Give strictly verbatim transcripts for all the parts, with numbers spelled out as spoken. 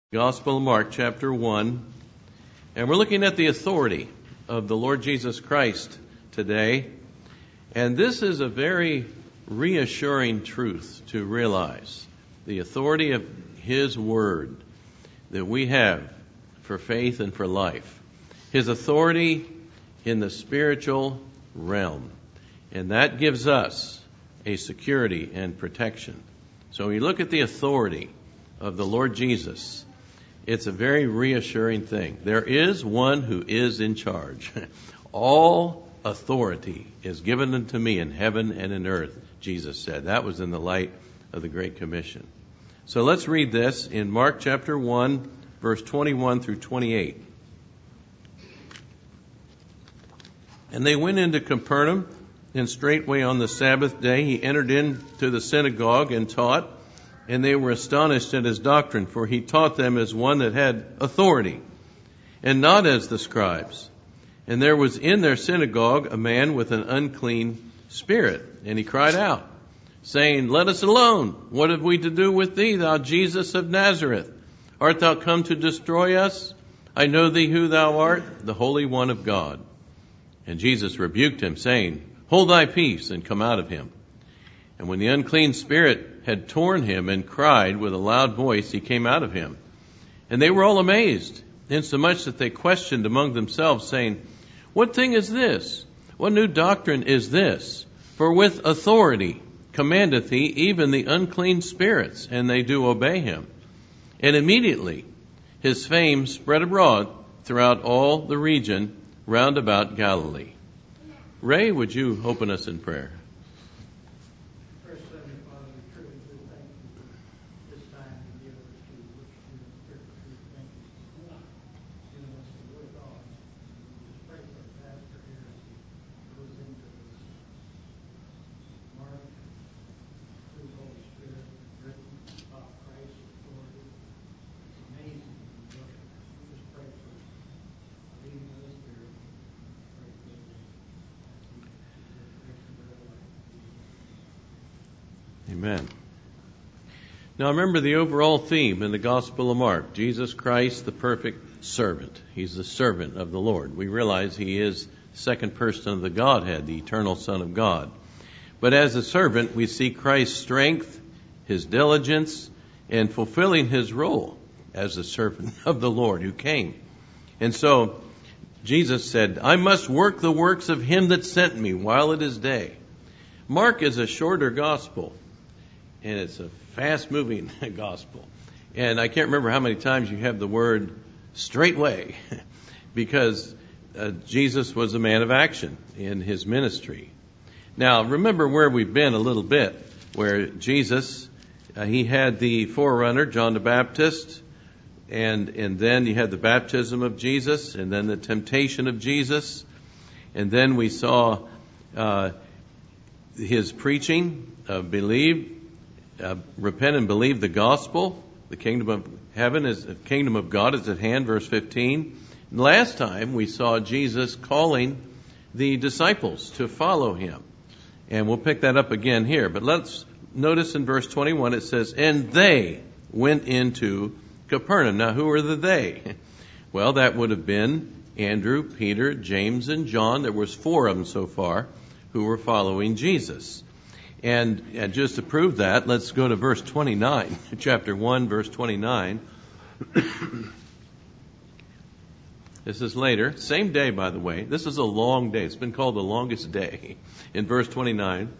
Gospel of Mark, chapter one, and we're looking at the authority of the Lord Jesus Christ today. And this is a very reassuring truth to realize, the authority of His Word that we have for faith and for life. His authority in the spiritual realm. And that gives us a security and protection. So when you look at the authority of the Lord Jesus, it's a very reassuring thing. There is one who is in charge. All authority is given unto me in heaven and in earth, Jesus said. That was in the light of the Great Commission. So let's read this in Mark chapter one, verse twenty-one through twenty-eight. And they went into Capernaum, and straightway on the Sabbath day he entered into the synagogue and taught. And they were astonished at his doctrine, for he taught them as one that had authority, and not as the scribes. And there was in their synagogue a man with an unclean spirit, and he cried out, saying, Let us alone. What have we to do with thee, thou Jesus of Nazareth? Art thou come to destroy us? I know thee who thou art, the Holy One of God. And Jesus rebuked him, saying, Hold thy peace, and come out of him. And when the unclean spirit had torn him and cried with a loud voice, he came out of him. And they were all amazed, insomuch that they questioned among themselves, saying, What thing is this? What new doctrine is this? For with authority commandeth he even the unclean spirits, and they do obey him. And immediately his fame spread abroad throughout all the region round about Galilee. Ray, would you open us in prayer? Amen. Now remember the overall theme in the Gospel of Mark. Jesus Christ, the perfect servant. He's the servant of the Lord. We realize He is the second person of the Godhead, the eternal Son of God. But as a servant, we see Christ's strength, His diligence, in fulfilling His role as the servant of the Lord who came. And so Jesus said, I must work the works of Him that sent me while it is day. Mark is a shorter gospel. And it's a fast-moving gospel. And I can't remember how many times you have the word straightway, because uh, Jesus was a man of action in His ministry. Now, remember where we've been a little bit, where Jesus, uh, He had the forerunner, John the Baptist, and, and then you had the baptism of Jesus, and then the temptation of Jesus, and then we saw uh, His preaching of believe, Uh, repent and believe the gospel. The kingdom of heaven is, the kingdom of God is at hand, verse fifteen. And last time we saw Jesus calling the disciples to follow Him. And we'll pick that up again here. But let's notice in verse twenty-one it says, And they went into Capernaum. Now who are the they? Well, that would have been Andrew, Peter, James, and John. There was four of them so far who were following Jesus. And, and just to prove that, let's go to verse twenty-nine, chapter one, verse twenty-nine. This is later, same day, by the way. This is a long day. It's been called the longest day. In verse twenty-nine,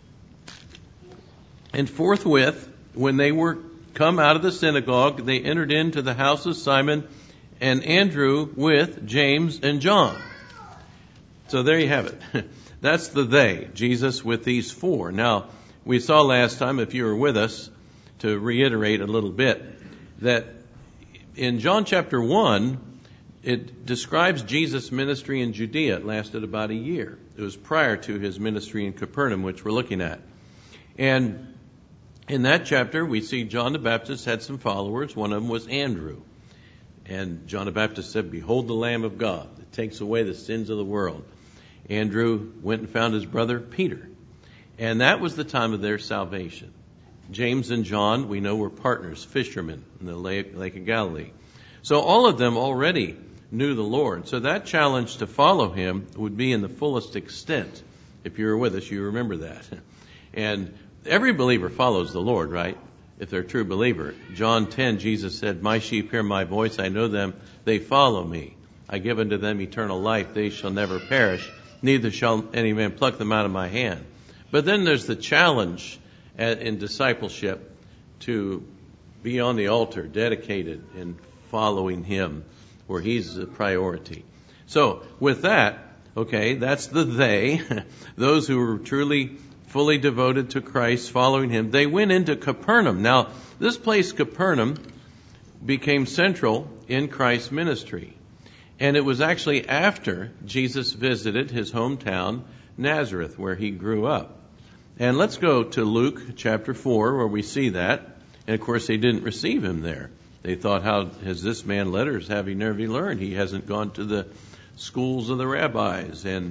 and forthwith, when they were come out of the synagogue, they entered into the house of Simon and Andrew with James and John. So there you have it. That's the they, Jesus with these four. Now, we saw last time, if you were with us, to reiterate a little bit, that in John chapter one, it describes Jesus' ministry in Judea. It lasted about a year. It was prior to His ministry in Capernaum, which we're looking at. And in that chapter, we see John the Baptist had some followers. One of them was Andrew. And John the Baptist said, Behold the Lamb of God that takes away the sins of the world. Andrew went and found his brother Peter. And that was the time of their salvation. James and John, we know, were partners, fishermen in the Lake, Lake of Galilee. So all of them already knew the Lord. So that challenge to follow him would be in the fullest extent. If you were with us, you remember that. And every believer follows the Lord, right? If they're a true believer. John ten, Jesus said, "My sheep hear my voice. I know them. They follow me. I give unto them eternal life. They shall never perish. Neither shall any man pluck them out of my hand." But then there's the challenge in discipleship to be on the altar, dedicated in following him, where he's the priority. So with that, okay, that's the they, those who were truly fully devoted to Christ, following him. They went into Capernaum. Now, this place, Capernaum, became central in Christ's ministry. And it was actually after Jesus visited his hometown, Nazareth, where he grew up. And let's go to Luke chapter four, where we see that. And of course, they didn't receive him there. They thought, how has this man letters? Have he never learned? He hasn't gone to the schools of the rabbis. And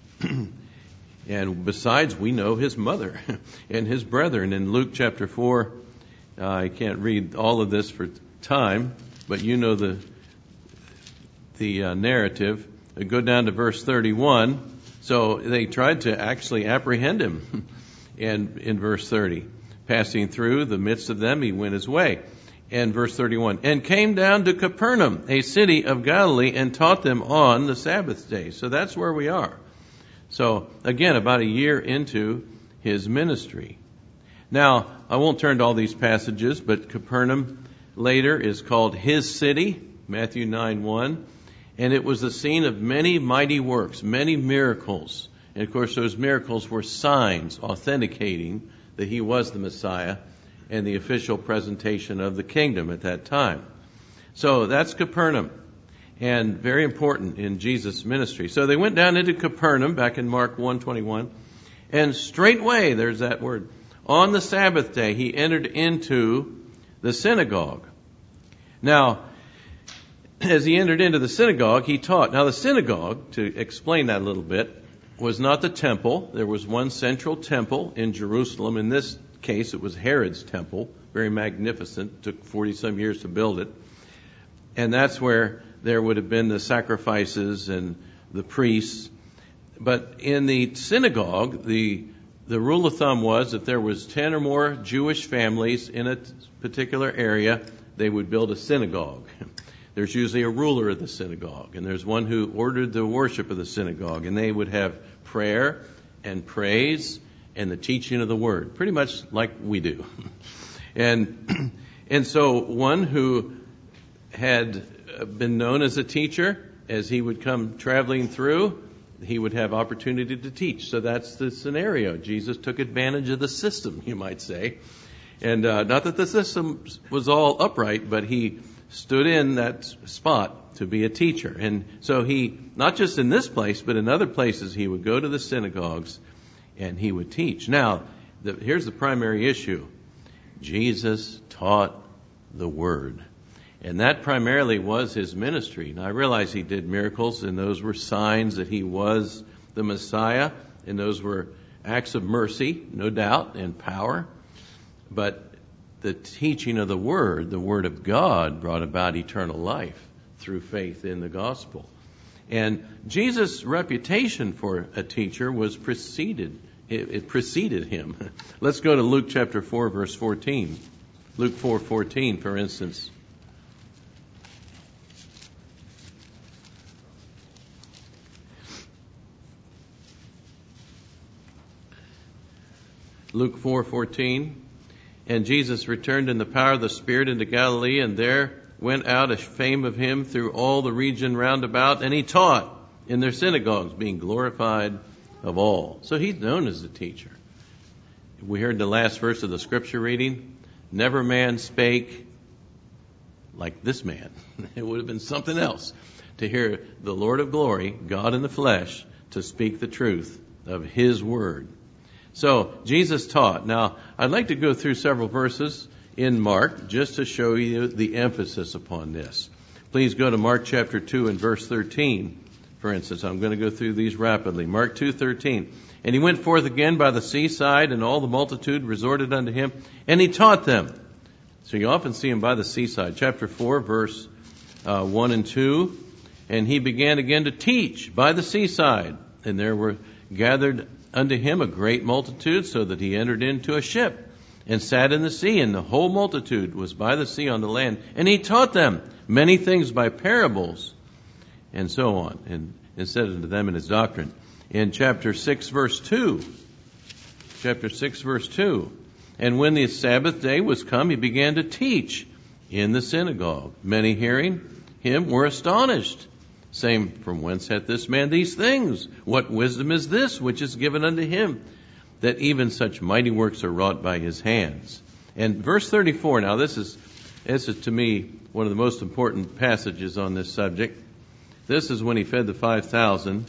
and besides, we know his mother and his brethren. In Luke chapter four, uh, I can't read all of this for time, but you know the the uh, narrative. I go down to verse thirty-one. So they tried to actually apprehend him. And in verse thirty, passing through the midst of them, he went his way. And verse thirty-one, and came down to Capernaum, a city of Galilee, and taught them on the Sabbath day. So that's where we are. So again, about a year into his ministry. Now, I won't turn to all these passages, but Capernaum later is called his city, Matthew nine one. And it was the scene of many mighty works, many miracles. And of course, those miracles were signs authenticating that he was the Messiah and the official presentation of the kingdom at that time. So that's Capernaum, and very important in Jesus' ministry. So they went down into Capernaum back in Mark one twenty-one, and straightway, there's that word, on the Sabbath day, he entered into the synagogue. Now, as he entered into the synagogue, he taught. Now, the synagogue, to explain that a little bit, was not the temple. There was one central temple in Jerusalem. In this case, it was Herod's temple, very magnificent. It took forty-some years to build it. And that's where there would have been the sacrifices and the priests. But in the synagogue, the the rule of thumb was if there was ten or more Jewish families in a particular area, they would build a synagogue. There's usually a ruler of the synagogue, and there's one who ordered the worship of the synagogue, and they would have prayer and praise and the teaching of the word, pretty much like we do. And and so one who had been known as a teacher, as he would come traveling through, he would have opportunity to teach. So that's the scenario. Jesus took advantage of the system, you might say. And uh, not that the system was all upright, but he stood in that spot to be a teacher. And so he, not just in this place, but in other places, he would go to the synagogues and he would teach. Now, the, here's the primary issue. Jesus taught the word. And that primarily was his ministry. Now, I realize he did miracles, and those were signs that he was the Messiah, and those were acts of mercy, no doubt, and power. But the teaching of the Word, the Word of God, brought about eternal life through faith in the gospel. And Jesus' reputation for a teacher was preceded, it, it preceded him. Let's go to Luke chapter four, verse fourteen. Luke four fourteen, for instance. Luke four fourteen. And Jesus returned in the power of the Spirit into Galilee, and there went out a fame of him through all the region round about, and he taught in their synagogues, being glorified of all. So he's known as a teacher. We heard the last verse of the scripture reading. Never man spake like this man. It would have been something else to hear the Lord of glory, God in the flesh, to speak the truth of his word. So Jesus taught. Now, I'd like to go through several verses in Mark just to show you the emphasis upon this. Please go to Mark chapter two and verse thirteen For instance, I'm going to go through these rapidly. Mark two thirteen. And he went forth again by the seaside, and all the multitude resorted unto him, and he taught them. So you often see him by the seaside. Chapter four, verse uh, one and two. And he began again to teach by the seaside. And there were gathered unto him a great multitude, so that he entered into a ship, and sat in the sea, and the whole multitude was by the sea on the land. And he taught them many things by parables, and so on, and, and said unto them in his doctrine. In chapter six, verse two, chapter six, verse two, and when the Sabbath day was come, he began to teach in the synagogue. Many hearing him were astonished, saying, From whence hath this man these things? What wisdom is this which is given unto him, that even such mighty works are wrought by his hands? And verse thirty-four, now this is, this is to me one of the most important passages on this subject. This is when he fed the five thousand.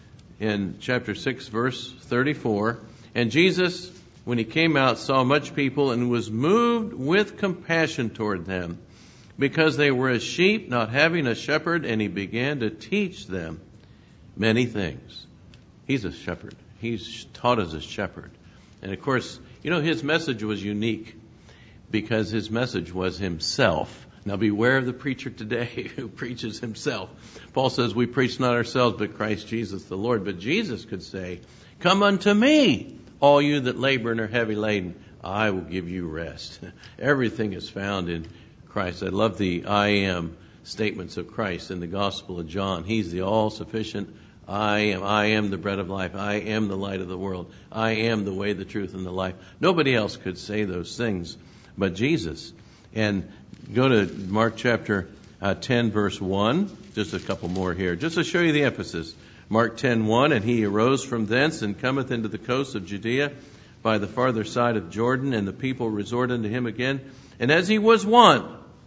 In chapter six, verse thirty-four, and Jesus, when he came out, saw much people, and was moved with compassion toward them, because they were as sheep not having a shepherd, and he began to teach them many things. He's a shepherd. He's taught as a shepherd. And of course, you know, his message was unique, because his message was himself. Now beware of the preacher today who preaches himself. Paul says we preach not ourselves, but Christ Jesus the Lord. But Jesus could say, Come unto me, all you that labor and are heavy laden. I will give you rest. Everything is found in Christ. I love the I am statements of Christ in the Gospel of John. He's the all-sufficient I am. I am the bread of life. I am the light of the world. I am the way, the truth, and the life. Nobody else could say those things but Jesus. And go to Mark chapter uh, ten, verse one. Just a couple more here, just to show you the emphasis. Mark ten one, and he arose from thence and cometh into the coast of Judea by the farther side of Jordan, and the people resort unto him again. And as he was wont,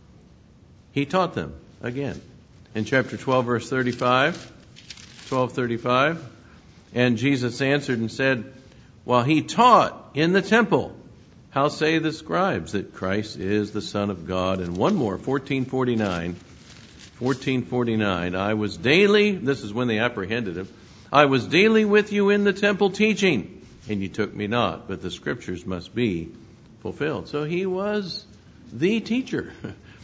he taught them again. In chapter twelve, verse thirty-five, twelve thirty-five, and Jesus answered and said, while he taught in the temple, how say the scribes that Christ is the Son of God? And one more, fourteen forty-nine. fourteen forty-nine. I was daily, this is when they apprehended him, I was daily with you in the temple teaching, and you took me not, but the scriptures must be fulfilled. So he was the teacher.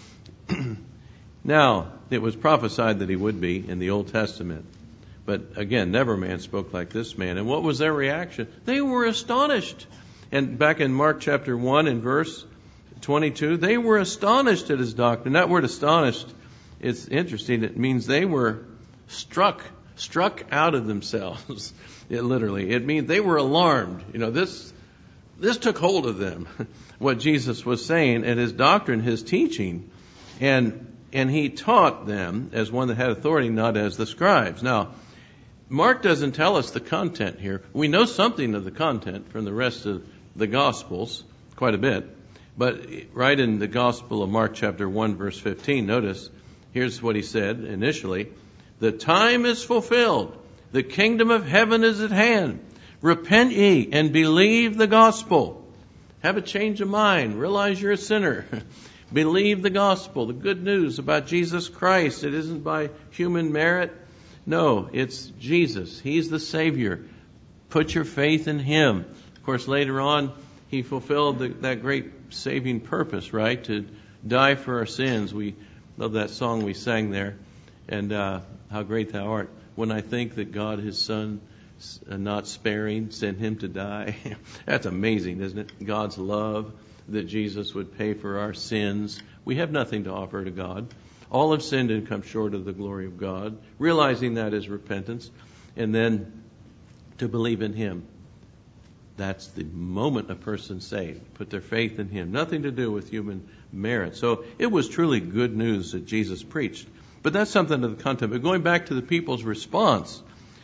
Now, it was prophesied that he would be in the Old Testament. But again, never man spoke like this man. And what was their reaction? They were astonished. And back in Mark chapter one and verse twenty-two, they were astonished at his doctrine. That word astonished, it's interesting. It means they were struck, struck out of themselves. It literally, it means they were alarmed. You know, this, this took hold of them, what Jesus was saying and his doctrine, his teaching. And, and he taught them as one that had authority, not as the scribes. Now, Mark doesn't tell us the content here. We know something of the content from the rest of the Gospels, quite a bit. But right in the Gospel of Mark chapter one, verse fifteen, notice, here's what he said initially. The time is fulfilled. The kingdom of heaven is at hand. Repent ye and believe the gospel. Have a change of mind. Realize you're a sinner. Believe the gospel, the good news about Jesus Christ. It isn't by human merit. No, it's Jesus. He's the Savior. Put your faith in Him. Of course, later on, He fulfilled the, that great saving purpose, right? To die for our sins. We love that song we sang there. And uh, how great thou art. When I think that God, His Son, uh, not sparing, sent Him to die. That's amazing, isn't it? God's love, that Jesus would pay for our sins. We have nothing to offer to God. All have sinned and come short of the glory of God. Realizing that is repentance. And then to believe in Him. That's the moment a person's saved. Put their faith in Him. Nothing to do with human merit. So it was truly good news that Jesus preached. But that's something of the content. But going back to the people's response,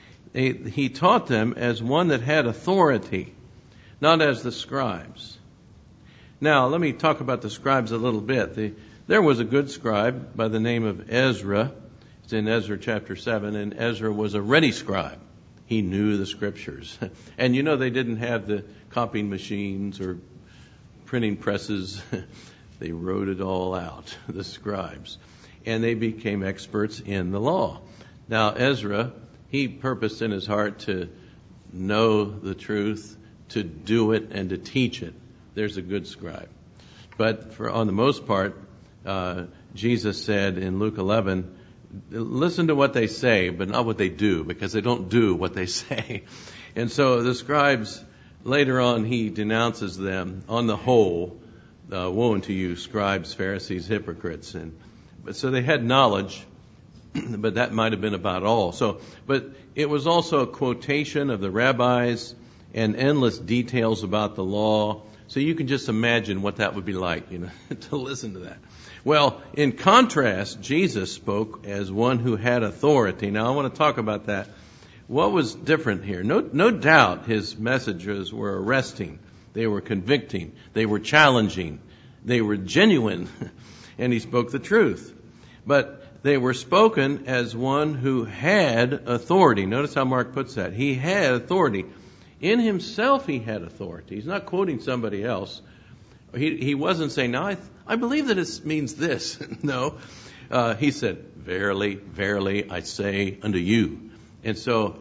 He taught them as one that had authority, not as the scribes. Now, let me talk about the scribes a little bit. The, there was a good scribe by the name of Ezra. It's in Ezra chapter seven, and Ezra was a ready scribe. He knew the scriptures. And you know, they didn't have the copying machines or printing presses. They wrote it all out, the scribes. And they became experts in the law. Now, Ezra he purposed in his heart to know the truth, to do it, and to teach it. There's a good scribe. But for on the most part, uh, Jesus said in Luke eleven, listen to what they say, but not what they do, because they don't do what they say. And so the scribes, later on, he denounces them on the whole. Uh, woe unto you, scribes, Pharisees, hypocrites. And but so they had knowledge, but that might have been about all. So, but it was also a quotation of the rabbis and endless details about the law. So you can just imagine what that would be like, you know, to listen to that. Well, in contrast, Jesus spoke as one who had authority. Now, I want to talk about that. What was different here? No, no doubt his messages were arresting. They were convicting. They were challenging. They were genuine. And he spoke the truth. But they were spoken as one who had authority. Notice how Mark puts that. He had authority. In himself, he had authority. He's not quoting somebody else. He, he wasn't saying, now I, I believe that it means this. No. Uh, he said, verily, verily, I say unto you. And so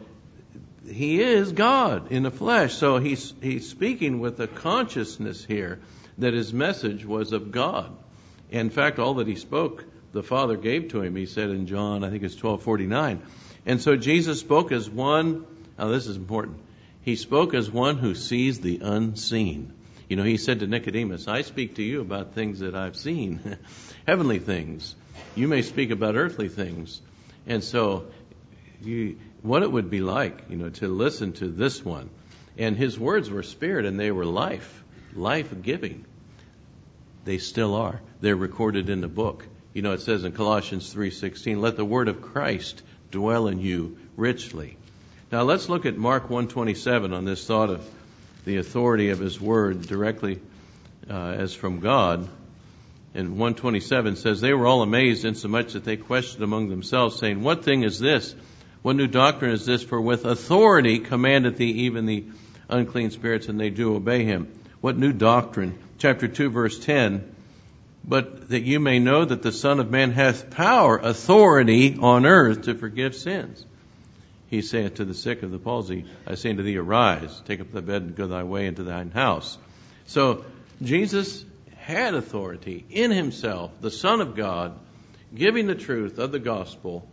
he is God in the flesh. So he's, he's speaking with a consciousness here that his message was of God. In fact, all that he spoke, the Father gave to him, he said in John, I think it's twelve forty-nine. And so Jesus spoke as one, now this is important, he spoke as one who sees the unseen. You know, he said to Nicodemus, I speak to you about things that I've seen, heavenly things. You may speak about earthly things. And so you, what it would be like, you know, to listen to this one. And his words were spirit and they were life, life-giving. They still are. They're recorded in the book. You know, it says in Colossians three sixteen, let the word of Christ dwell in you richly. Now let's look at Mark one twenty-seven on this thought of the authority of his word directly uh, as from God. And one twenty-seven says, they were all amazed insomuch that they questioned among themselves, saying, what thing is this? What new doctrine is this? For with authority commandeth he even the unclean spirits, and they do obey him. What new doctrine? Chapter two, verse ten. But that you may know that the Son of Man hath power, authority on earth to forgive sins. He saith to the sick of the palsy, I say unto thee, arise, take up thy bed and go thy way into thine house. So Jesus had authority in himself, the Son of God, giving the truth of the gospel.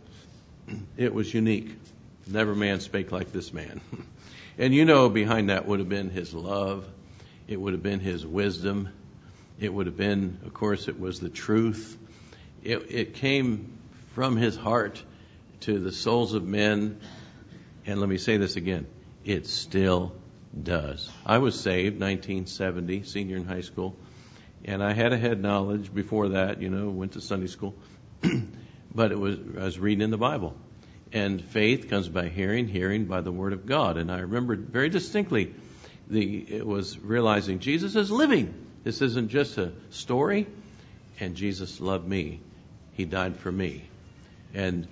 It was unique. Never man spake like this man. And you know, behind that would have been his love. It would have been his wisdom. It would have been, of course, it was the truth. It, it came from his heart to the souls of men. And let me say this again. It still does. I was saved nineteen seventy, senior in high school. And I had a head knowledge before that, you know, went to Sunday school. But it was, I was reading in the Bible. And faith comes by hearing, hearing by the word of God. And I remember very distinctly, the it was realizing Jesus is living. This isn't just a story. And Jesus loved me. He died for me. And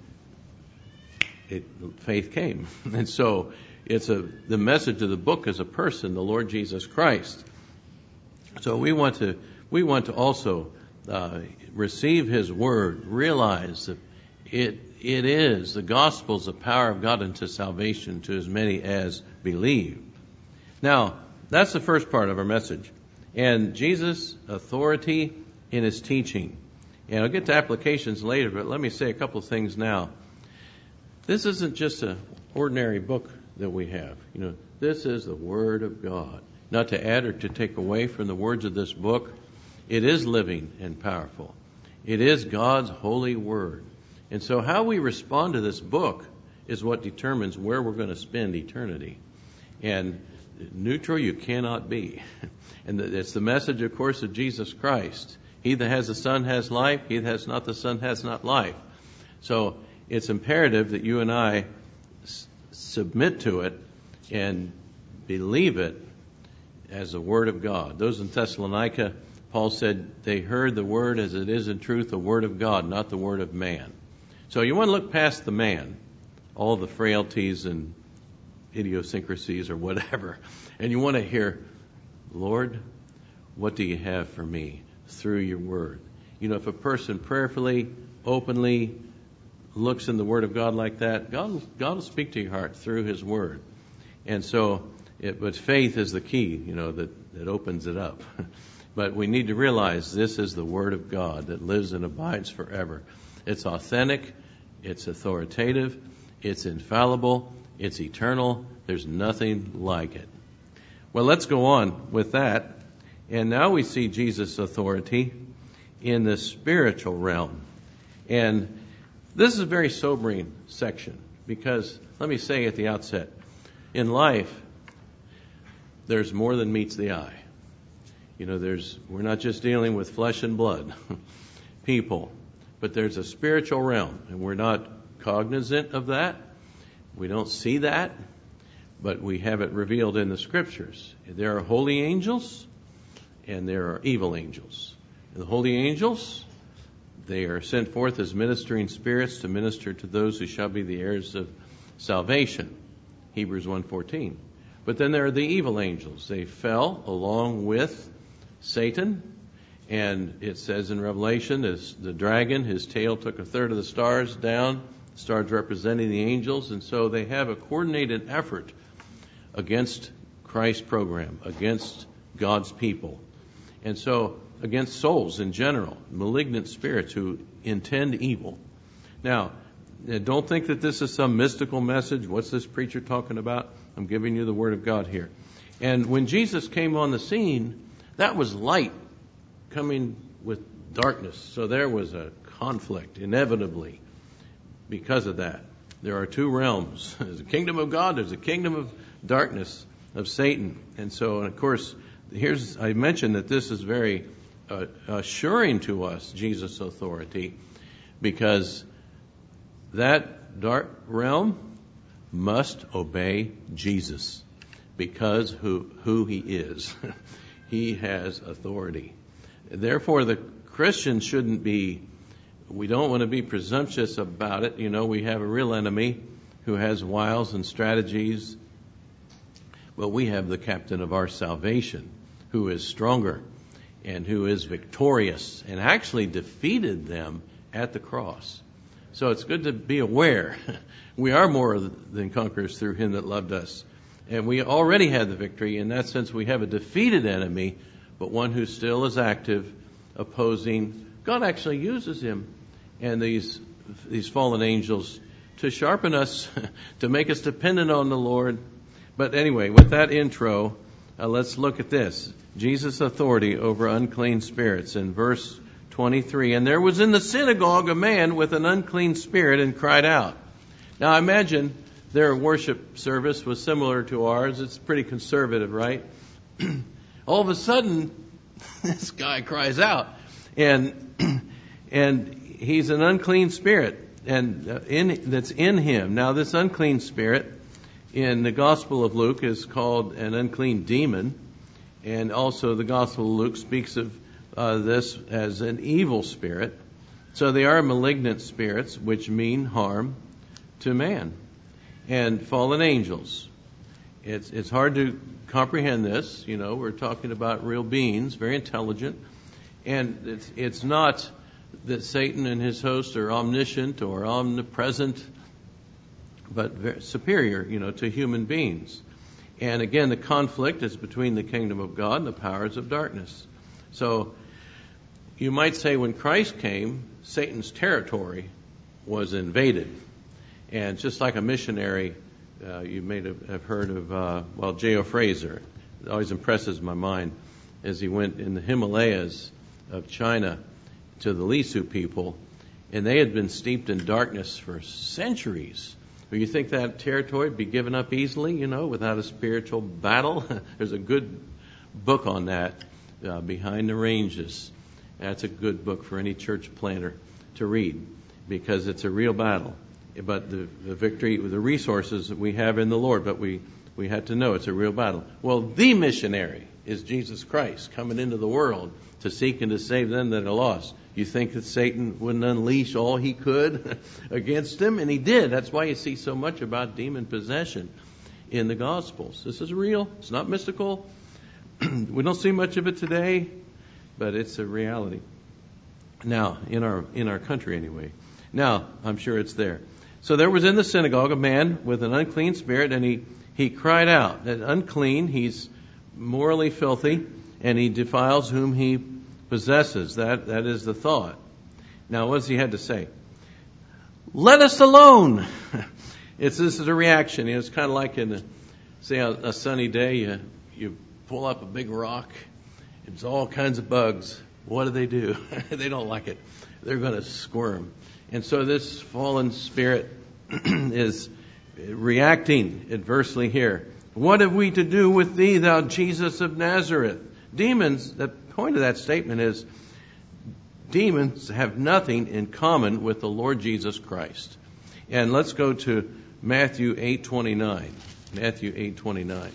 it, faith came. And so it's a the message of the book is a person, the Lord Jesus Christ. So we want to we want to also uh, receive his word, realize that it it is the gospel is the power of God unto salvation to as many as believe. Now, that's the first part of our message. And Jesus' authority in his teaching. And I'll get to applications later, but let me say a couple of things now. This isn't just an ordinary book that we have. You know, this is the Word of God. Not to add or to take away from the words of this book. It is living and powerful. It is God's holy Word. And so how we respond to this book is what determines where we're going to spend eternity. And neutral you cannot be. And it's the message, of course, of Jesus Christ. He that has the Son has life. He that has not the Son has not life. So it's imperative that you and I s- submit to it and believe it as the Word of God. Those in Thessalonica, Paul said they heard the Word as it is in truth, the Word of God, not the Word of man. So you want to look past the man, all the frailties and idiosyncrasies or whatever, and you want to hear, Lord, what do you have for me through your word? You know, if a person prayerfully, openly looks in the Word of God like that, God, God will speak to your heart through His Word. And so, it, but faith is the key, you know, that, that opens it up. But we need to realize this is the Word of God that lives and abides forever. It's authentic, it's authoritative, it's infallible, it's eternal. There's nothing like it. Well, let's go on with that. And now we see Jesus' authority in the spiritual realm. And this is a very sobering section because, let me say at the outset, in life, there's more than meets the eye. You know, there's we're not just dealing with flesh and blood people, but there's a spiritual realm, and we're not cognizant of that. We don't see that, but we have it revealed in the Scriptures. There are holy angels, and there are evil angels. And the holy angels, they are sent forth as ministering spirits to minister to those who shall be the heirs of salvation. Hebrews one fourteen. But then there are the evil angels. They fell along with Satan. And it says in Revelation, as the dragon, his tail took a third of the stars down, stars representing the angels. And so they have a coordinated effort against Christ's program, against God's people. And so against souls in general, malignant spirits who intend evil. Now, don't think that this is some mystical message. What's this preacher talking about? I'm giving you the Word of God here. And when Jesus came on the scene, that was light coming with darkness. So there was a conflict, inevitably, because of that. There are two realms. There's a kingdom of God, there's a kingdom of darkness, of Satan. And so, and of course, here's I mentioned that this is very uh, assuring to us, Jesus' authority, because that dark realm must obey Jesus because who who he is. He has authority. Therefore, the Christian shouldn't be, we don't want to be presumptuous about it. You know, we have a real enemy who has wiles and strategies. But we have the captain of our salvation who is stronger and who is victorious and actually defeated them at the cross. So it's good to be aware. We are more than conquerors through him that loved us. And we already had the victory. In that sense, we have a defeated enemy, but one who still is active, opposing. God actually uses him and these these fallen angels to sharpen us, to make us dependent on the Lord. But anyway, with that intro, uh, let's look at this. Jesus' authority over unclean spirits in verse twenty-three. And there was in the synagogue a man with an unclean spirit and cried out. Now I imagine their worship service was similar to ours. It's pretty conservative, right? All of a sudden, this guy cries out, and and he's an unclean spirit, and in that's in him. Now, this unclean spirit in the Gospel of Luke is called an unclean demon, and also the Gospel of Luke speaks of uh, this as an evil spirit. So they are malignant spirits, which mean harm to man, and fallen angels. It's it's hard to comprehend this. You know, we're talking about real beings, very intelligent, and it's it's not that Satan and his host are omniscient or omnipresent, but very superior, you know, to human beings. And again, the conflict is between the kingdom of God and the powers of darkness. So you might say when Christ came, Satan's territory was invaded. And just like a missionary, uh, you may have heard of, uh, well, J O Fraser. It always impresses my mind as he went in the Himalayas of China to the Lisu people, and they had been steeped in darkness for centuries. Do you think that territory would be given up easily, you know, without a spiritual battle? There's a good book on that, uh, Behind the Ranges. That's a good book for any church planter to read because it's a real battle. But the, the victory, the resources that we have in the Lord, but we, we had to know it's a real battle. Well, the missionary is Jesus Christ coming into the world to seek and to save them that are lost. You think that Satan wouldn't unleash all he could against him? And he did. That's why you see so much about demon possession in the Gospels. This is real. It's not mystical. We don't see much of it today, but it's a reality. Now, in our in our country anyway. Now, I'm sure it's there. So there was in the synagogue a man with an unclean spirit, and he, he cried out that unclean, he's morally filthy, and he defiles whom he possesses. That that is the thought. Now, what does he had to say? Let us alone. It's this is a reaction. It's kind of like in, a, say, a, a sunny day. You, you pull up a big rock. It's all kinds of bugs. What do they do? They don't like it. They're going to squirm. And so this fallen spirit is reacting adversely here. What have we to do with thee, thou Jesus of Nazareth? Demons, the point of that statement is demons have nothing in common with the Lord Jesus Christ. And let's go to Matthew eight twenty-nine. Matthew eight twenty-nine.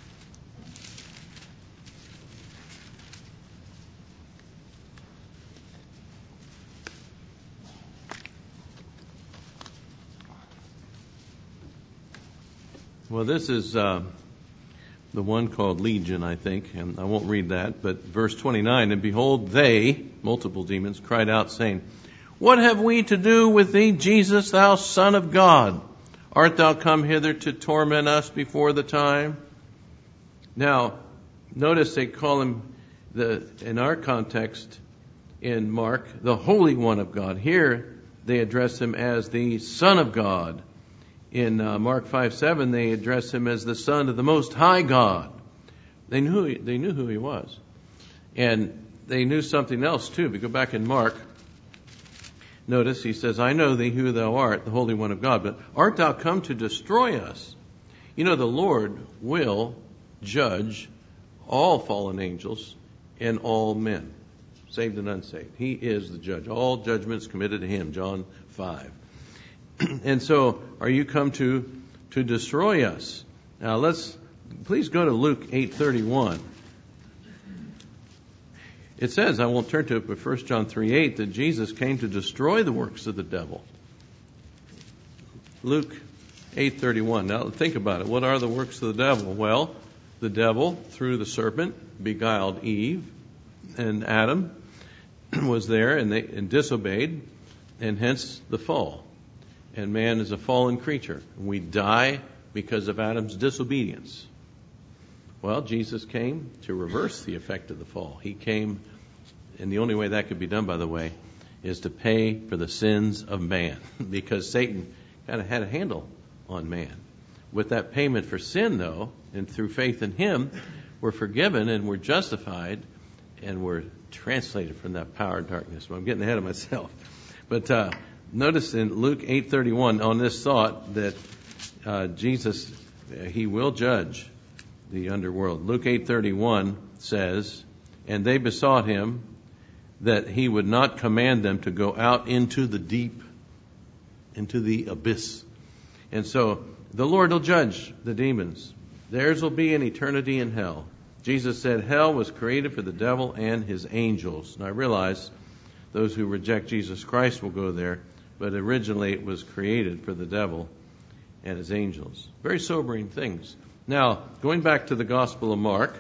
Well, this is uh, the one called Legion, I think, and I won't read that, but verse twenty-nine, and behold, they, multiple demons, cried out, saying, What have we to do with thee, Jesus, thou Son of God? Art thou come hither to torment us before the time? Now, notice they call him, the in our context, in Mark, the Holy One of God. Here, they address him as the Son of God. In uh, Mark five seven, they address him as the Son of the Most High God. They knew he, they knew who he was. And they knew something else, too. If you go back in Mark, notice he says, I know thee who thou art, the Holy One of God, but art thou come to destroy us? You know, the Lord will judge all fallen angels and all men, saved and unsaved. He is the judge. All judgments committed to him, John five. And so, are you come to to destroy us? Now, let's please go to Luke eight thirty-one. It says, I won't turn to it, but First John three eight, that Jesus came to destroy the works of the devil. Luke eight thirty-one. Now, think about it. What are the works of the devil? Well, the devil, through the serpent, beguiled Eve, and Adam was there, and they and disobeyed, and hence the fall. And man is a fallen creature. We die because of Adam's disobedience. Well, Jesus came to reverse the effect of the fall. He came, and the only way that could be done, by the way, is to pay for the sins of man, because Satan kind of had a handle on man. With that payment for sin, though, and through faith in him, we're forgiven and we're justified, and we're translated from that power of darkness. Well, I'm getting ahead of myself. But uh, notice in Luke eight thirty-one on this thought that uh, Jesus, uh, he will judge the underworld. Luke eight thirty-one says, and they besought him that he would not command them to go out into the deep, into the abyss. And so the Lord will judge the demons. Theirs will be an eternity in hell. Jesus said hell was created for the devil and his angels. And I realize those who reject Jesus Christ will go there, but originally it was created for the devil and his angels. Very sobering things. Now, going back to the Gospel of Mark,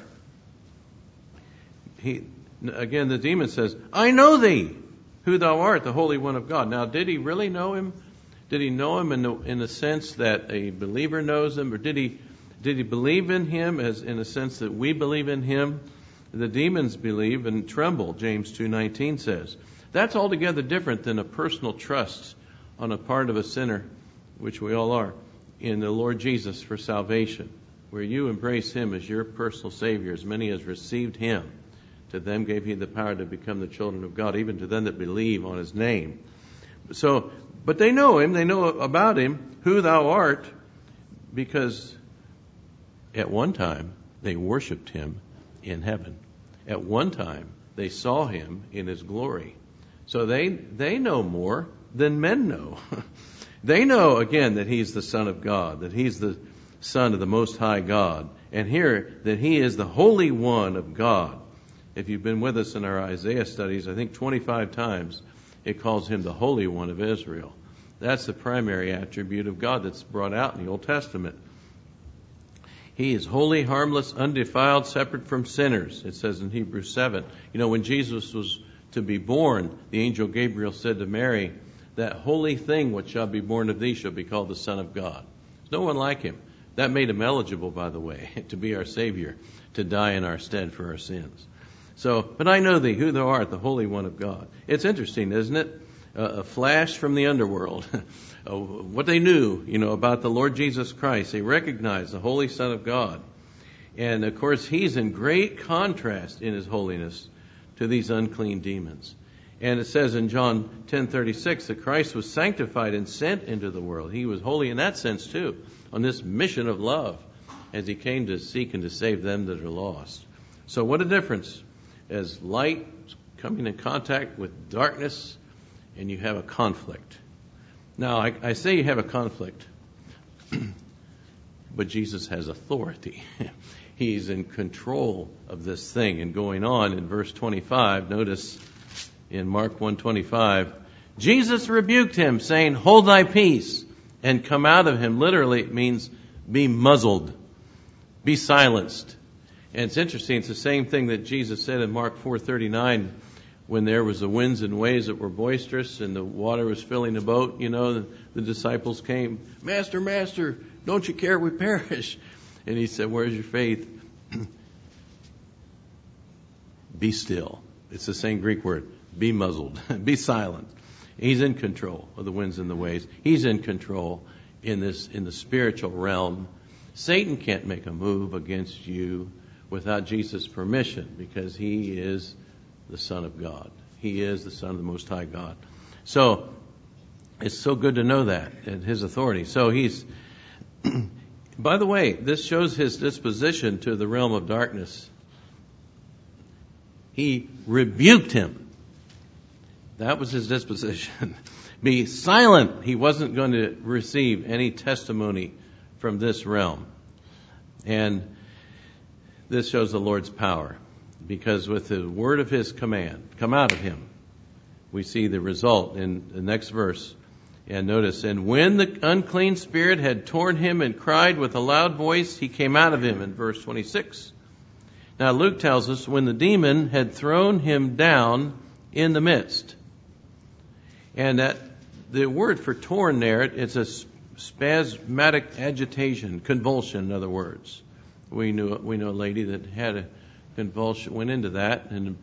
he, again, the demon says, I know thee, who thou art, the Holy One of God. Now, did he really know him? Did he know him in the, in the sense that a believer knows him? Or did he, did he believe in him as in the sense that we believe in him? The demons believe and tremble, James two nineteen says. That's altogether different than a personal trust on a part of a sinner, which we all are, in the Lord Jesus for salvation, where you embrace him as your personal Savior. As many as received him, to them gave he the power to become the children of God, even to them that believe on his name. So, but they know him, they know about him, who thou art, because at one time they worshipped him in heaven. At one time they saw him in his glory. So they they know more than men know. They know, again, that he's the Son of God, that he's the Son of the Most High God. And here, that he is the Holy One of God. If you've been with us in our Isaiah studies, I think twenty-five times it calls him the Holy One of Israel. That's the primary attribute of God that's brought out in the Old Testament. He is holy, harmless, undefiled, separate from sinners, it says in Hebrews seven. You know, when Jesus was to be born, the angel Gabriel said to Mary, that holy thing which shall be born of thee shall be called the Son of God. There's no one like him. That made him eligible, by the way, to be our Savior, to die in our stead for our sins. So, but I know thee, who thou art, the Holy One of God. It's interesting, isn't it? Uh, a flash from the underworld. uh, what they knew, you know, about the Lord Jesus Christ. They recognized the Holy Son of God. And of course, he's in great contrast in his holiness to these unclean demons. And it says in John ten thirty-six that Christ was sanctified and sent into the world. He was holy in that sense too, on this mission of love, as he came to seek and to save them that are lost. So what a difference as light coming in contact with darkness, and you have a conflict. Now, I, I say you have a conflict, but Jesus has authority. He's in control of this thing. And going on in verse twenty-five, notice in Mark one twenty-five, Jesus rebuked him, saying, hold thy peace, and come out of him. Literally, it means be muzzled, be silenced. And it's interesting, it's the same thing that Jesus said in Mark four thirty-nine, when there was the winds and waves that were boisterous and the water was filling the boat. You know, the, the disciples came, Master, Master, don't you care we perish? And he said, where's your faith? Be still. It's the same Greek word. Be muzzled. Be silent. He's in control of the winds and the waves. He's in control in this, in the spiritual realm. Satan can't make a move against you without Jesus' permission, because he is the Son of God. He is the Son of the Most High God. So it's so good to know that, and his authority. So he's, by the way, this shows his disposition to the realm of darkness. He rebuked him. That was his disposition. Be silent. He wasn't going to receive any testimony from this realm. And this shows the Lord's power, because with the word of his command, come out of him, we see the result in the next verse. And notice, and when the unclean spirit had torn him and cried with a loud voice, he came out of him, in verse twenty-six. Now Luke tells us, when the demon had thrown him down in the midst. And that the word for torn there, it's a spasmodic agitation, convulsion, in other words. We knew we know a lady that had a convulsion, went into that and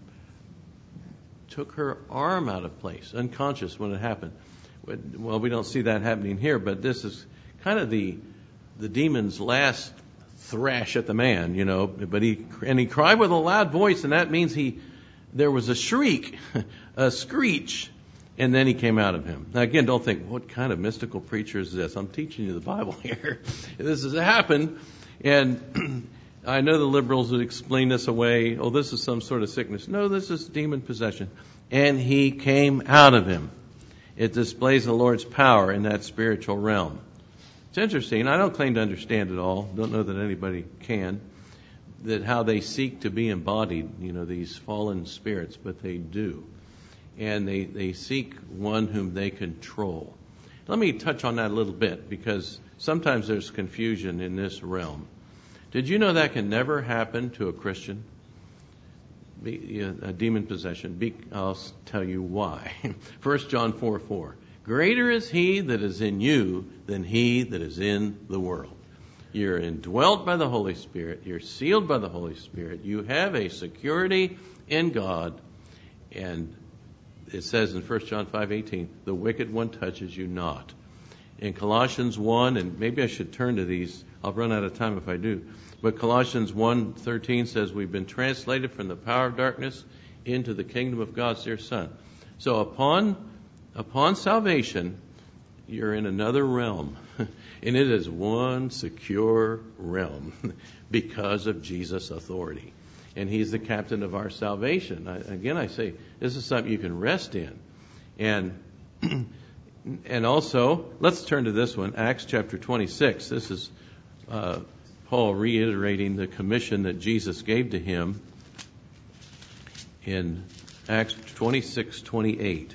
took her arm out of place, unconscious when it happened. Well, we don't see that happening here, but this is kind of the the demon's last thrash at the man, you know. But he and he cried with a loud voice, and that means he there was a shriek, a screech, and then he came out of him. Now, again, don't think, what kind of mystical preacher is this? I'm teaching you the Bible here. This has happened, and I know the liberals would explain this away. Oh, this is some sort of sickness. No, this is demon possession. And he came out of him. It displays the Lord's power in that spiritual realm. It's interesting. I don't claim to understand it all. Don't know that anybody can. That how they seek to be embodied, you know, these fallen spirits, but they do. And they, they seek one whom they control. Let me touch on that a little bit, because sometimes there's confusion in this realm. Did you know that can never happen to a Christian? Be, a demon possession. Be, I'll tell you why. First John four four. Greater is he that is in you than he that is in the world. You're indwelt by the Holy Spirit. You're sealed by the Holy Spirit. You have a security in God. And it says in First John five eighteen, the wicked one touches you not. In Colossians one, and maybe I should turn to these. I'll run out of time if I do. But Colossians one thirteen says we've been translated from the power of darkness into the kingdom of God's dear Son. So upon upon salvation, you're in another realm. And it is one secure realm because of Jesus' authority. And he's the captain of our salvation. I, again, I say, this is something you can rest in. And and also, let's turn to this one, Acts chapter twenty-six. This is uh, Paul reiterating the commission that Jesus gave to him in Acts twenty-six twenty-eight.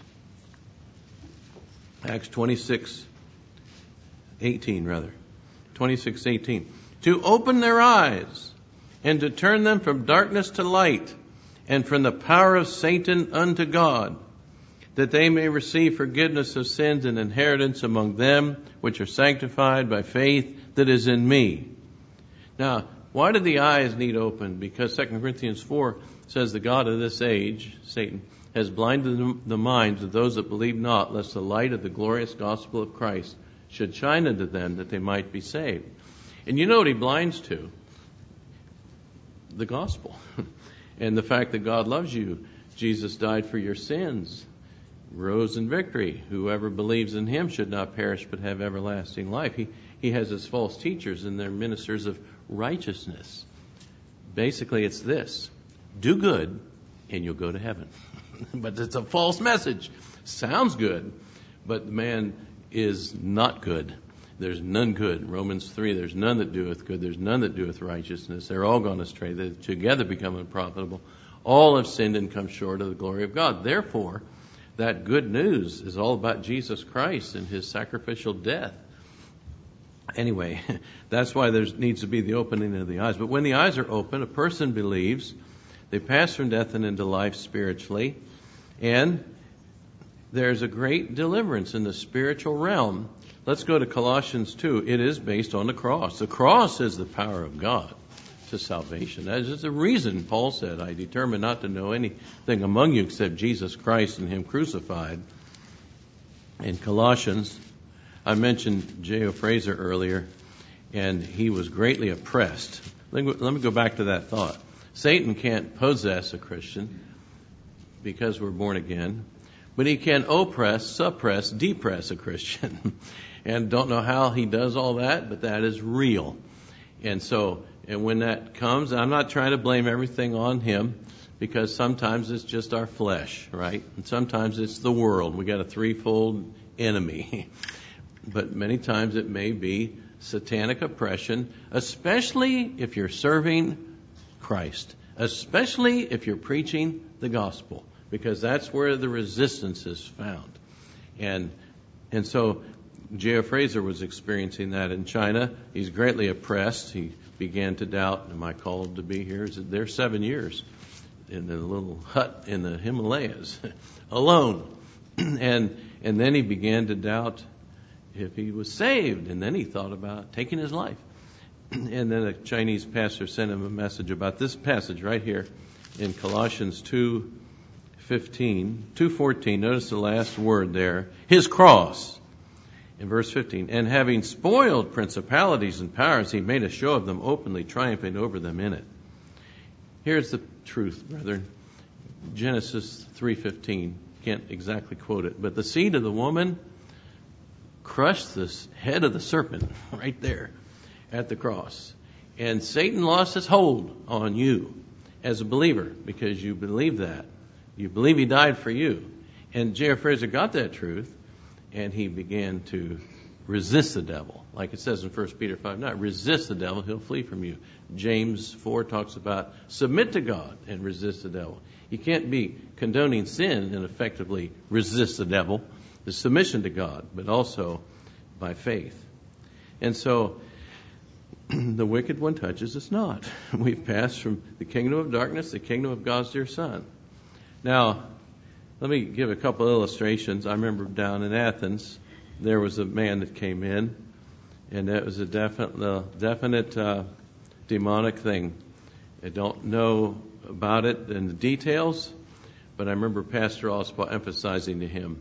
Acts twenty-six eighteen, rather. twenty-six eighteen. To open their eyes and to turn them from darkness to light and from the power of Satan unto God, that they may receive forgiveness of sins and inheritance among them which are sanctified by faith that is in me. Now, why do the eyes need open? Because Second Corinthians four says the God of this age, Satan, has blinded the minds of those that believe not, lest the light of the glorious gospel of Christ should shine unto them, that they might be saved. And you know what he blinds to? The gospel. And the fact that God loves you. Jesus died for your sins, rose in victory. Whoever believes in him should not perish but have everlasting life. He, he has his false teachers and their ministers of righteousness. Basically, it's this. Do good and you'll go to heaven. But it's a false message. Sounds good, but the man is not good. There's none good. Romans three, there's none that doeth good. There's none that doeth righteousness. They're all gone astray. They together become unprofitable. All have sinned and come short of the glory of God. Therefore, that good news is all about Jesus Christ and his sacrificial death. Anyway, that's why there needs to be the opening of the eyes. But when the eyes are open, a person believes. They pass from death and into life spiritually. And there's a great deliverance in the spiritual realm. Let's go to Colossians two. It is based on the cross. The cross is the power of God to salvation. That is the reason Paul said, I determined not to know anything among you except Jesus Christ and him crucified. In Colossians, I mentioned J O Fraser earlier, and he was greatly oppressed. Let me, let me go back to that thought. Satan can't possess a Christian because we're born again, but he can oppress, suppress, depress a Christian. And don't know how he does all that, but that is real. And so, and when that comes, I'm not trying to blame everything on him, because sometimes it's just our flesh, right? And sometimes it's the world. We got a threefold enemy. But many times it may be satanic oppression, especially if you're serving Christ, especially if you're preaching the gospel, because that's where the resistance is found. And and so J O Fraser was experiencing that in China. He's greatly oppressed. He began to doubt, am I called to be here? Is it there seven years in the little hut in the Himalayas alone? and and then he began to doubt if he was saved. And then he thought about taking his life. And then a Chinese pastor sent him a message about this passage right here in Colossians two fifteen, two fourteen. Notice the last word there. His cross. In verse fifteen. And having spoiled principalities and powers, he made a show of them openly, triumphing over them in it. Here's the truth, brethren. Genesis three fifteen. Can't exactly quote it. But the seed of the woman crushed the head of the serpent right there at the cross. And Satan lost his hold on you as a believer because you believe that. You believe he died for you. And J F Fraser got that truth, and he began to resist the devil. Like it says in First Peter five nine, resist the devil, he'll flee from you. James four talks about submit to God and resist the devil. You can't be condoning sin and effectively resist the devil. The submission to God, but also by faith. And so the wicked one touches us not. We've passed from the kingdom of darkness to the kingdom of God's dear Son. Now, let me give a couple illustrations. I remember down in Athens, there was a man that came in, and that was a definite, uh, definite uh, demonic thing. I don't know about it in the details, but I remember Pastor Oswald emphasizing to him,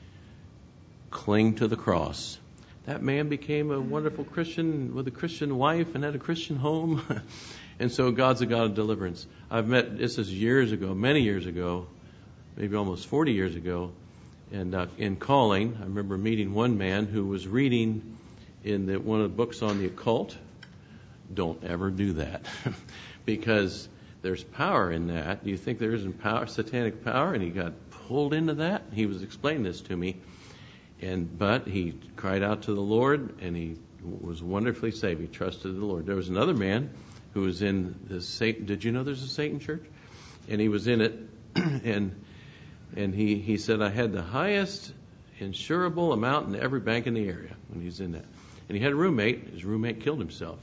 cling to the cross. That man became a wonderful Christian with a Christian wife and had a Christian home. And so God's a God of deliverance. I've met, this is years ago, many years ago, maybe almost forty years ago, and uh, in calling, I remember meeting one man who was reading in the, one of the books on the occult. Don't ever do that because there's power in that. Do you think there isn't power, satanic power? And he got pulled into that. He was explaining this to me. And but he cried out to the Lord, and he was wonderfully saved. He trusted the Lord. There was another man who was in the Satan. Did you know there's a Satan church? And he was in it, and and he, he said, I had the highest insurable amount in every bank in the area when he's in that. And he had a roommate. His roommate killed himself.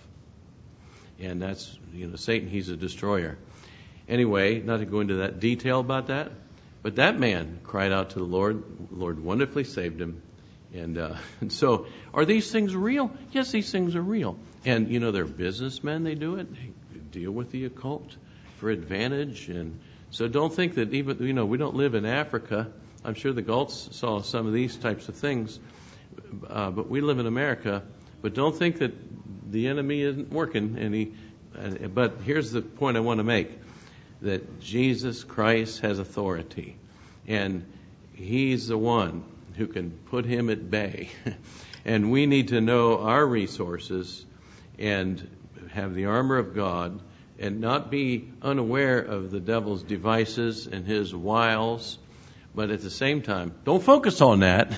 And that's, you know, Satan, he's a destroyer. Anyway, not to go into that detail about that, but that man cried out to the Lord. The Lord wonderfully saved him. And, uh, and so, are these things real? Yes, these things are real. And, you know, they're businessmen, they do it. They deal with the occult for advantage. And so don't think that even, you know, we don't live in Africa. I'm sure the Galts saw some of these types of things. Uh, but we live in America. But don't think that the enemy isn't working. And he, uh, but here's the point I want to make. That Jesus Christ has authority. And he's the one who can put him at bay. And we need to know our resources and have the armor of God and not be unaware of the devil's devices and his wiles. But at the same time, don't focus on that.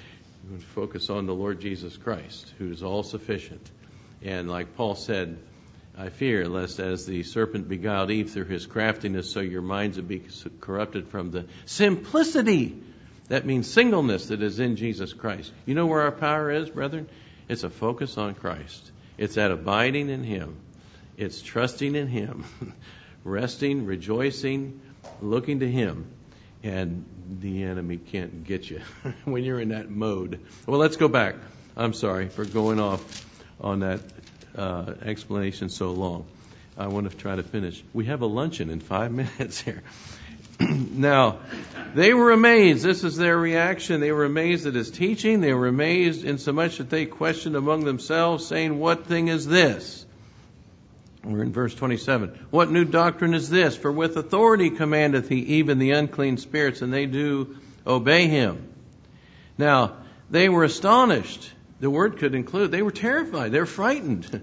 Focus on the Lord Jesus Christ, who is all sufficient. And like Paul said, I fear lest as the serpent beguiled Eve through his craftiness, so your minds would be corrupted from the simplicity. That means singleness that is in Jesus Christ. You know where our power is, brethren? It's a focus on Christ. It's that abiding in him. It's trusting in him. Resting, rejoicing, looking to him. And the enemy can't get you when you're in that mode. Well, let's go back. I'm sorry for going off on that uh, explanation so long. I want to try to finish. We have a luncheon in five minutes here. Now, they were amazed. This is their reaction. They were amazed at his teaching. They were amazed insomuch that they questioned among themselves, saying, what thing is this? We're in verse twenty-seven. What new doctrine is this? For with authority commandeth he even the unclean spirits, and they do obey him. Now, they were astonished. The word could include, they were terrified. They were frightened.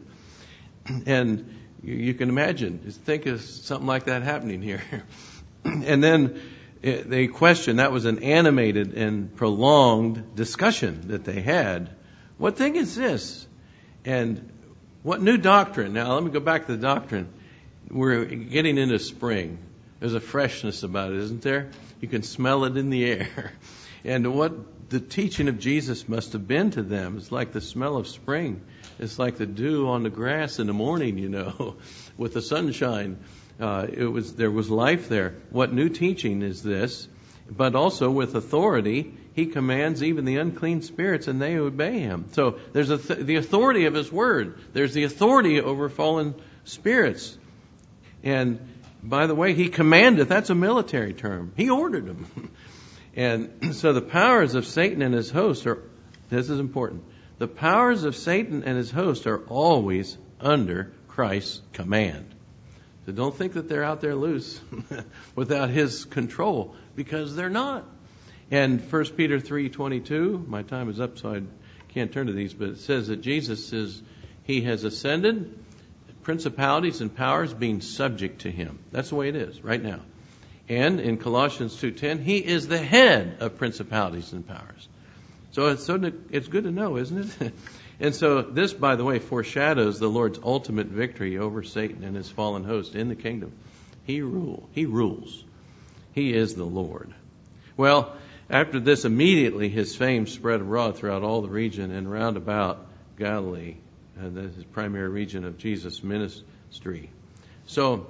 And you, you can imagine, think of something like that happening here. And then it, they questioned, that was an animated and prolonged discussion that they had. What thing is this? And what new doctrine? Now, let me go back to the doctrine. We're getting into spring. There's a freshness about it, isn't there? You can smell it in the air. And what the teaching of Jesus must have been to them is like the smell of spring. It's like the dew on the grass in the morning, you know, with the sunshine. Uh, it was there was life there. What new teaching is this? But also with authority, he commands even the unclean spirits, and they obey him. So there's a th- the authority of his word. There's the authority over fallen spirits. And by the way, he commanded. That's a military term. He ordered them. And so the powers of Satan and his host are, this is important, the powers of Satan and his host are always under Christ's command. So don't think that they're out there loose without his control, because they're not. And First Peter three twenty-two, my time is up, so I can't turn to these, but it says that Jesus is, he has ascended, principalities and powers being subject to him. That's the way it is right now. And in Colossians two ten, he is the head of principalities and powers. So it's so it's good to know, isn't it? And so this, by the way, foreshadows the Lord's ultimate victory over Satan and his fallen host in the kingdom. He rule. He rules. He is the Lord. Well, after this, immediately his fame spread abroad throughout all the region and round about Galilee. And that is the primary region of Jesus' ministry. So,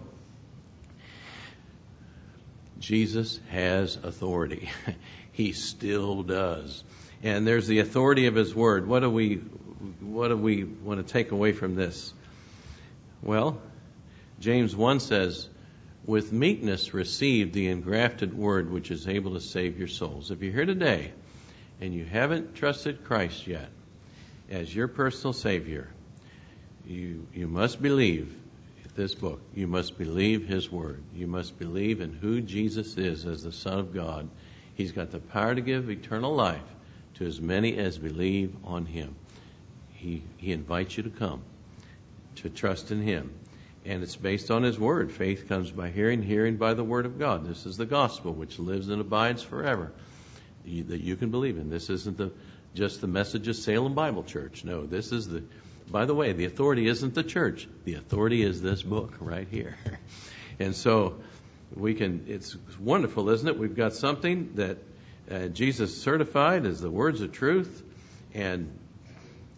Jesus has authority. He still does. And there's the authority of his word. What do we, what do we want to take away from this? Well, James one says, with meekness receive the engrafted word which is able to save your souls. If you're here today and you haven't trusted Christ yet as your personal Savior, you you must believe this book. You must believe his word. You must believe in who Jesus is as the Son of God. He's got the power to give eternal life to as many as believe on him. He he invites you to come, to trust in him. And it's based on his word. Faith comes by hearing, hearing by the word of God. This is the gospel which lives and abides forever, you, that you can believe in. This isn't the just the message of Salem Bible Church. No, this is the, by the way, the authority isn't the church. The authority is this book right here. And so we can, it's wonderful, isn't it? We've got something that uh, Jesus certified as the words of truth. And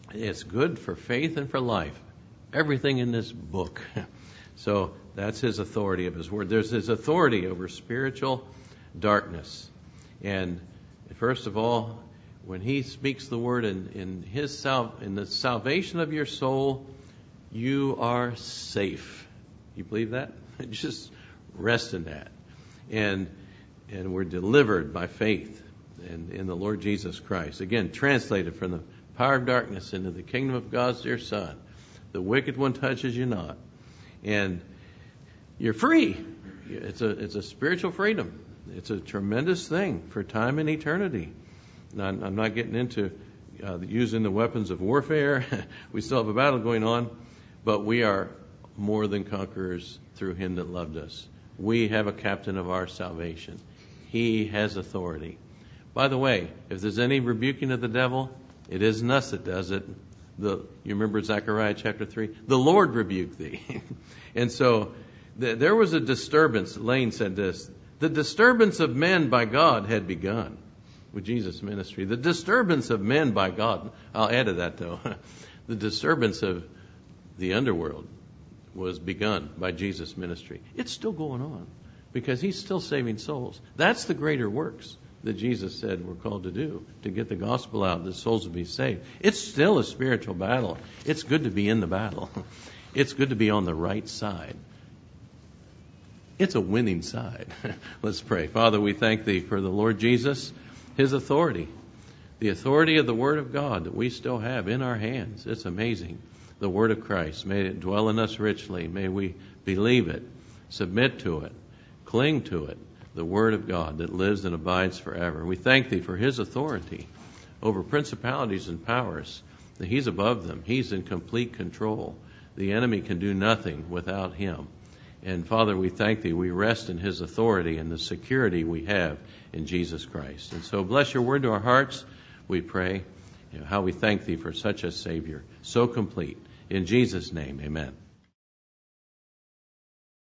It's good for faith and for life. Everything in this book. So that's his authority of his word. There's his authority over spiritual darkness. And first of all, when he speaks the word in, in his sal- in the salvation of your soul, you are safe. You believe that? Just rest in that. And and we're delivered by faith in, in the Lord Jesus Christ. Again, translated from the power of darkness into the kingdom of God's dear Son. The wicked one touches you not. And you're free. It's a it's a spiritual freedom. It's a tremendous thing for time and eternity. Now, I'm not getting into uh, using the weapons of warfare. We still have a battle going on, but we are more than conquerors through him that loved us. We have a captain of our salvation. He has authority. By the way, if there's any rebuking of the devil, it isn't us that does it. The, you remember Zechariah chapter three? The Lord rebuked thee. And so th- there was a disturbance. Lane said this. The disturbance of men by God had begun with Jesus' ministry. The disturbance of men by God. I'll add to that though. The disturbance of the underworld was begun by Jesus' ministry. It's still going on because he's still saving souls. That's the greater works that Jesus said we're called to do, to get the gospel out, that souls will be saved. It's still a spiritual battle. It's good to be in the battle. It's good to be on the right side. It's a winning side. Let's pray. Father, we thank thee for the Lord Jesus, his authority, the authority of the word of God that we still have in our hands. It's amazing. The word of Christ, may it dwell in us richly. May we believe it, submit to it, cling to it. The word of God that lives and abides forever. We thank thee for his authority over principalities and powers, that he's above them. He's in complete control. The enemy can do nothing without him. And Father, we thank thee. We rest in his authority and the security we have in Jesus Christ. And so bless your word to our hearts, we pray. You know, how we thank thee for such a Savior, so complete. In Jesus' name, amen.